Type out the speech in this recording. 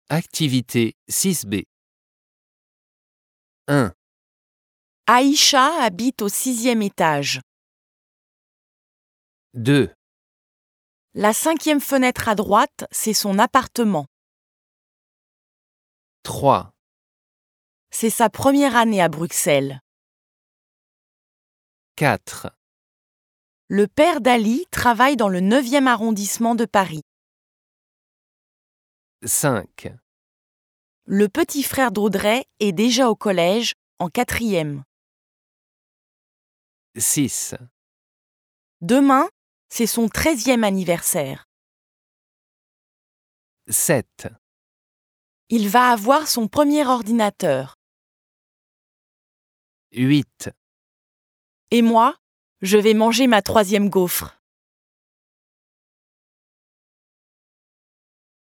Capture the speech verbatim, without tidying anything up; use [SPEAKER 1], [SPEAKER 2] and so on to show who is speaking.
[SPEAKER 1] Activité six B. un.
[SPEAKER 2] Aïcha habite au sixième étage.
[SPEAKER 1] deux.
[SPEAKER 2] La cinquième fenêtre à droite, c'est son appartement.
[SPEAKER 1] trois.
[SPEAKER 2] C'est sa première année à Bruxelles.
[SPEAKER 1] quatre.
[SPEAKER 2] Le père d'Ali travaille dans le neuvième arrondissement de Paris.
[SPEAKER 1] cinq.
[SPEAKER 2] Le petit frère d'Audrey est déjà au collège, en quatrième.
[SPEAKER 1] six.
[SPEAKER 2] Demain, c'est son treizième anniversaire.
[SPEAKER 1] sept.
[SPEAKER 2] Il va avoir son premier ordinateur.
[SPEAKER 1] huit.
[SPEAKER 2] Et moi, je vais manger ma troisième gaufre.